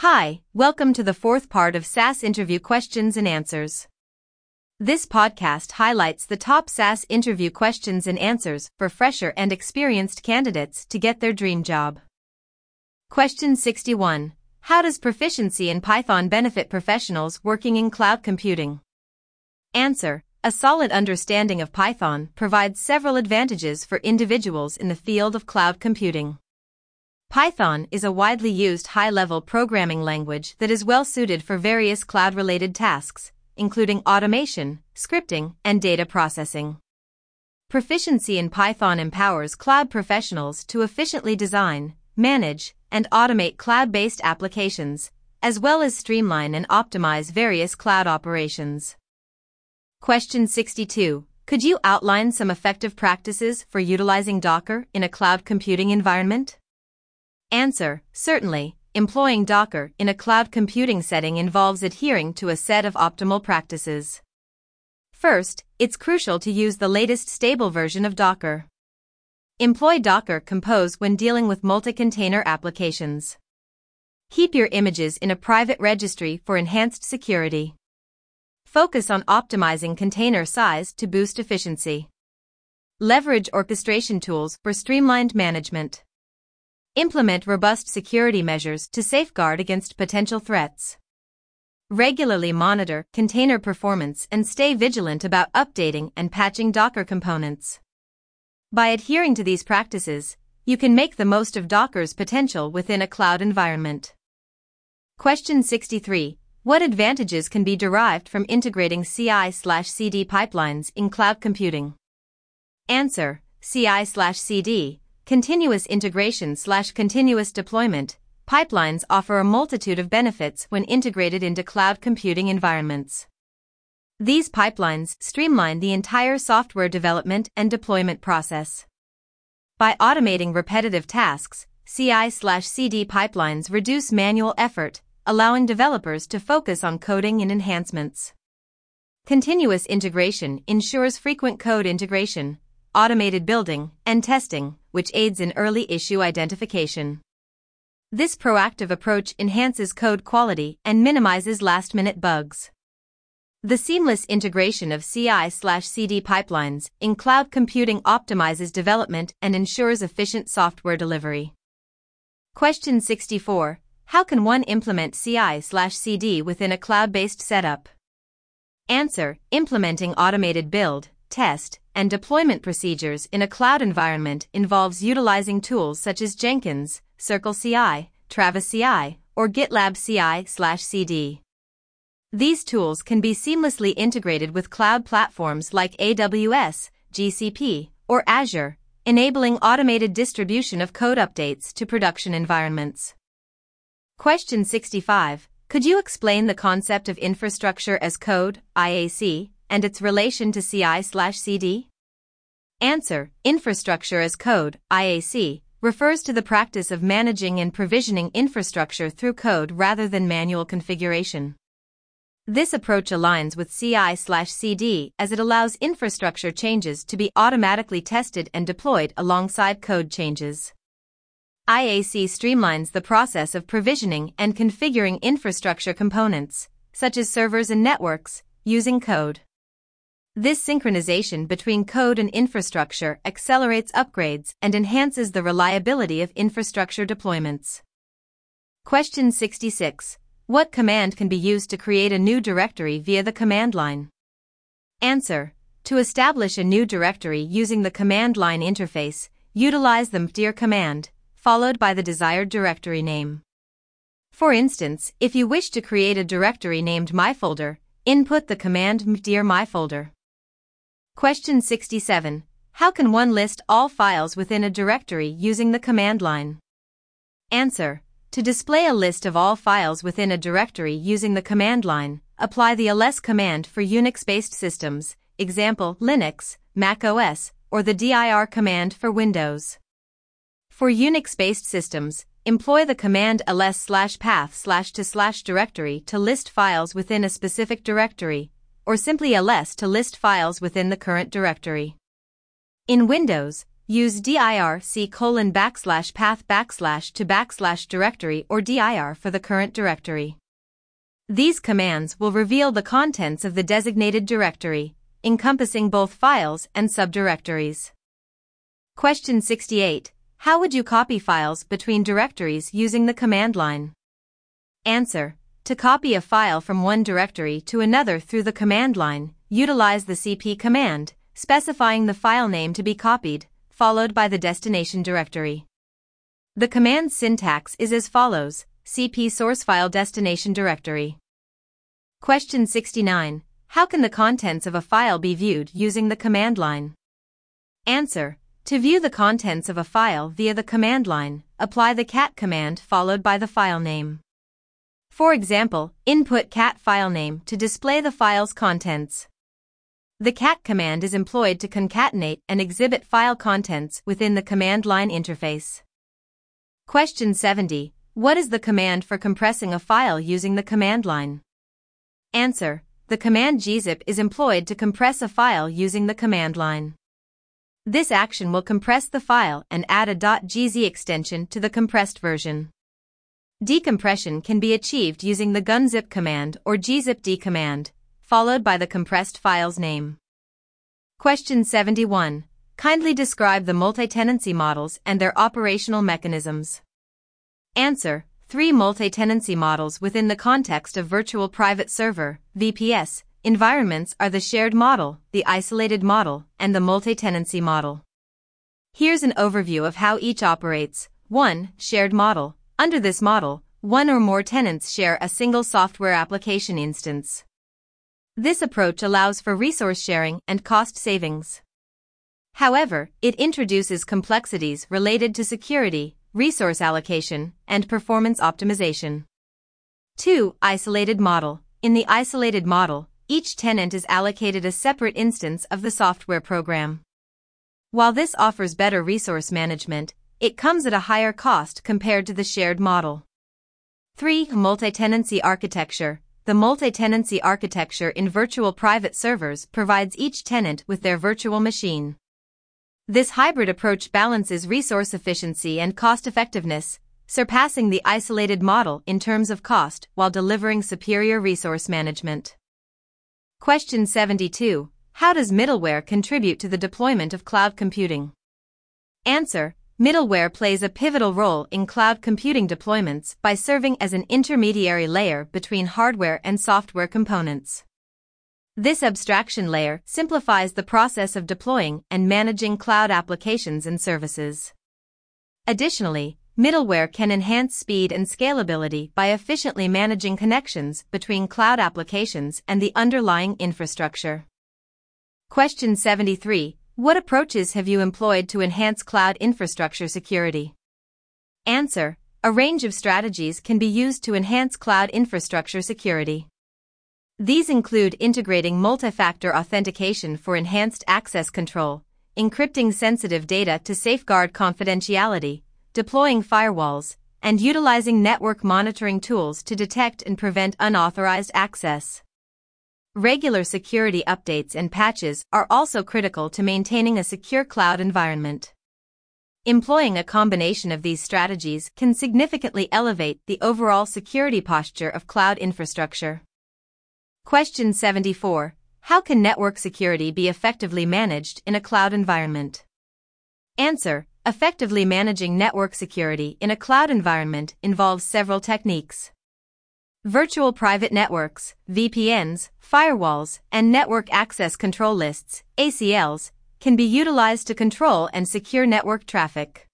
Hi, welcome to the fourth part of SAS Interview Questions and Answers. This podcast highlights the top SAS interview questions and answers for fresher and experienced candidates to get their dream job. Question 61. How does proficiency in Python benefit professionals working in cloud computing? Answer. A solid understanding of Python provides several advantages for individuals in the field of cloud computing. Python is a widely used high-level programming language that is well-suited for various cloud-related tasks, including automation, scripting, and data processing. Proficiency in Python empowers cloud professionals to efficiently design, manage, and automate cloud-based applications, as well as streamline and optimize various cloud operations. Question 62. Could you outline some effective practices for utilizing Docker in a cloud computing environment? Answer. Certainly, employing Docker in a cloud computing setting involves adhering to a set of optimal practices. First, it's crucial to use the latest stable version of Docker. Employ Docker Compose when dealing with multi-container applications. Keep your images in a private registry for enhanced security. Focus on optimizing container size to boost efficiency. Leverage orchestration tools for streamlined management. Implement robust security measures to safeguard against potential threats. Regularly monitor container performance and stay vigilant about updating and patching Docker components. By adhering to these practices, you can make the most of Docker's potential within a cloud environment. Question 63. What advantages can be derived from integrating CI/CD pipelines in cloud computing? Answer. CI/CD, continuous integration/continuous deployment, pipelines offer a multitude of benefits when integrated into cloud computing environments. These pipelines streamline the entire software development and deployment process. By automating repetitive tasks, CI/CD pipelines reduce manual effort, allowing developers to focus on coding and enhancements. Continuous integration ensures frequent code integration, automated building, and testing, which aids in early issue identification. This proactive approach enhances code quality and minimizes last-minute bugs. The seamless integration of CI/CD pipelines in cloud computing optimizes development and ensures efficient software delivery. Question 64. How can one implement CI/CD within a cloud-based setup? Answer. Implementing automated build, test, and deployment procedures in a cloud environment involves utilizing tools such as Jenkins, CircleCI, Travis CI, or GitLab CI/CD. These tools can be seamlessly integrated with cloud platforms like AWS, GCP, or Azure, enabling automated distribution of code updates to production environments. Question 65. Could you explain the concept of infrastructure as code, IAC, and its relation to CI/CD? Answer. Infrastructure as code, IAC, refers to the practice of managing and provisioning infrastructure through code rather than manual configuration. This approach aligns with CI/CD as it allows infrastructure changes to be automatically tested and deployed alongside code changes. IAC streamlines the process of provisioning and configuring infrastructure components, such as servers and networks, using code. This synchronization between code and infrastructure accelerates upgrades and enhances the reliability of infrastructure deployments. Question 66. What command can be used to create a new directory via the command line? Answer. To establish a new directory using the command line interface, utilize the mkdir command, followed by the desired directory name. For instance, if you wish to create a directory named myfolder, input the command mkdir myfolder. Question 67. How can one list all files within a directory using the command line? Answer. To display a list of all files within a directory using the command line, apply the ls command for Unix-based systems, example Linux, Mac OS, or the dir command for Windows. For Unix-based systems, employ the command ls/path/to/directory to list files within a specific directory, or simply ls to list files within the current directory. In Windows, use dir c:\path/directory or dir for the current directory. These commands will reveal the contents of the designated directory, encompassing both files and subdirectories. Question 68. How would you copy files between directories using the command line? Answer. To copy a file from one directory to another through the command line, utilize the cp command, specifying the file name to be copied, followed by the destination directory. The command's syntax is as follows: cp source file destination directory. Question 69. How can the contents of a file be viewed using the command line? Answer. To view the contents of a file via the command line, apply the cat command followed by the file name. For example, input cat file name to display the file's contents. The cat command is employed to concatenate and exhibit file contents within the command line interface. Question 70. What is the command for compressing a file using the command line? Answer. The command gzip is employed to compress a file using the command line. This action will compress the file and add a .gz extension to the compressed version. Decompression can be achieved using the gunzip command or gzipd command, followed by the compressed file's name. Question 71. Kindly describe the multi-tenancy models and their operational mechanisms. Answer. 3 multi-tenancy models within the context of Virtual Private Server, VPS, environments are the shared model, the isolated model, and the multi-tenancy model. Here's an overview of how each operates. 1. Shared model. Under this model, one or more tenants share a single software application instance. This approach allows for resource sharing and cost savings. However, it introduces complexities related to security, resource allocation, and performance optimization. 2. Isolated model. In the isolated model, each tenant is allocated a separate instance of the software program. While this offers better resource management, it comes at a higher cost compared to the shared model. 3. Multi-tenancy architecture. The multi-tenancy architecture in virtual private servers provides each tenant with their virtual machine. This hybrid approach balances resource efficiency and cost-effectiveness, surpassing the isolated model in terms of cost while delivering superior resource management. Question 72. How does middleware contribute to the deployment of cloud computing? Answer. Middleware plays a pivotal role in cloud computing deployments by serving as an intermediary layer between hardware and software components. This abstraction layer simplifies the process of deploying and managing cloud applications and services. Additionally, middleware can enhance speed and scalability by efficiently managing connections between cloud applications and the underlying infrastructure. Question 73. What approaches have you employed to enhance cloud infrastructure security? Answer. A range of strategies can be used to enhance cloud infrastructure security. These include integrating multi-factor authentication for enhanced access control, encrypting sensitive data to safeguard confidentiality, deploying firewalls, and utilizing network monitoring tools to detect and prevent unauthorized access. Regular security updates and patches are also critical to maintaining a secure cloud environment. Employing a combination of these strategies can significantly elevate the overall security posture of cloud infrastructure. Question 74. How can network security be effectively managed in a cloud environment? Answer. Effectively managing network security in a cloud environment involves several techniques. Virtual private networks, VPNs, firewalls, and network access control lists, ACLs, can be utilized to control and secure network traffic.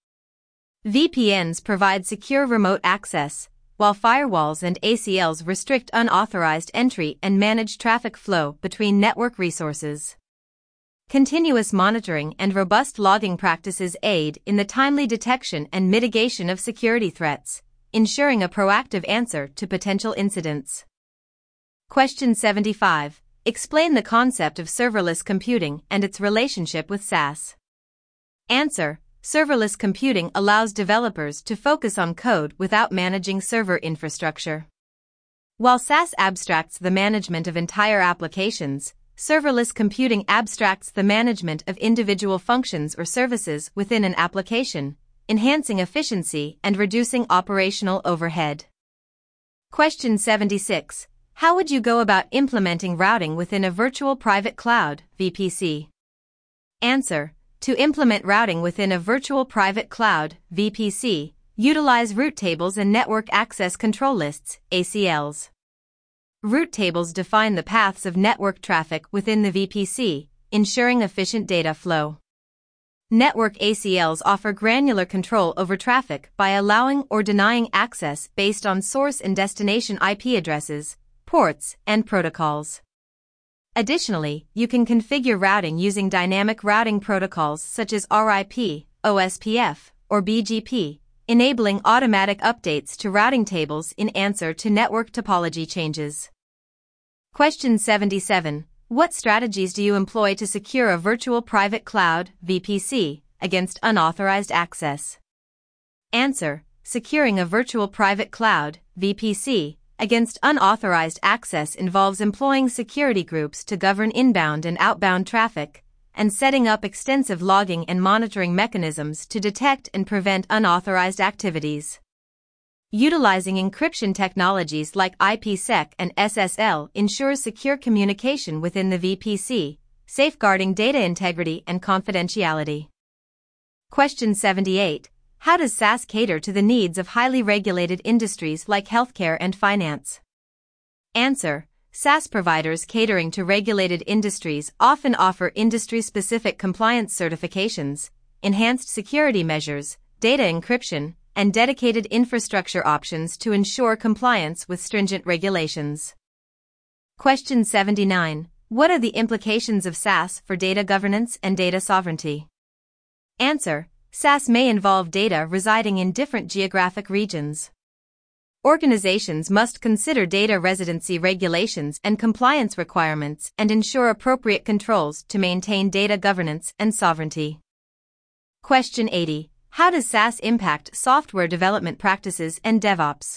VPNs provide secure remote access, while firewalls and ACLs restrict unauthorized entry and manage traffic flow between network resources. Continuous monitoring and robust logging practices aid in the timely detection and mitigation of security threats, ensuring a proactive answer to potential incidents. Question 75. Explain the concept of serverless computing and its relationship with SaaS. Answer. Serverless computing allows developers to focus on code without managing server infrastructure. While SaaS abstracts the management of entire applications, serverless computing abstracts the management of individual functions or services within an application, enhancing efficiency and reducing operational overhead. Question 76. How would you go about implementing routing within a virtual private cloud, VPC? Answer. To implement routing within a virtual private cloud, VPC, utilize route tables and network access control lists, ACLs. Route tables define the paths of network traffic within the VPC, ensuring efficient data flow. Network ACLs offer granular control over traffic by allowing or denying access based on source and destination IP addresses, ports, and protocols. Additionally, you can configure routing using dynamic routing protocols such as RIP, OSPF, or BGP, enabling automatic updates to routing tables in answer to network topology changes. Question 77. What strategies do you employ to secure a virtual private cloud, VPC, against unauthorized access? Answer. Securing a virtual private cloud, VPC, against unauthorized access involves employing security groups to govern inbound and outbound traffic, and setting up extensive logging and monitoring mechanisms to detect and prevent unauthorized activities. Utilizing encryption technologies like IPsec and SSL ensures secure communication within the VPC, safeguarding data integrity and confidentiality. Question 78. How does SaaS cater to the needs of highly regulated industries like healthcare and finance? Answer. SaaS providers catering to regulated industries often offer industry-specific compliance certifications, enhanced security measures, data encryption, and dedicated infrastructure options to ensure compliance with stringent regulations. Question 79. What are the implications of SaaS for data governance and data sovereignty? Answer. SaaS may involve data residing in different geographic regions. Organizations must consider data residency regulations and compliance requirements and ensure appropriate controls to maintain data governance and sovereignty. Question 80. How does SaaS impact software development practices and DevOps?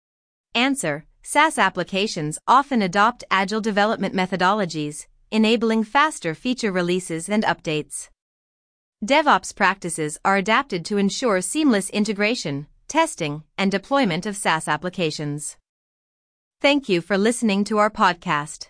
Answer. SaaS applications often adopt agile development methodologies, enabling faster feature releases and updates. DevOps practices are adapted to ensure seamless integration, testing, and deployment of SaaS applications. Thank you for listening to our podcast.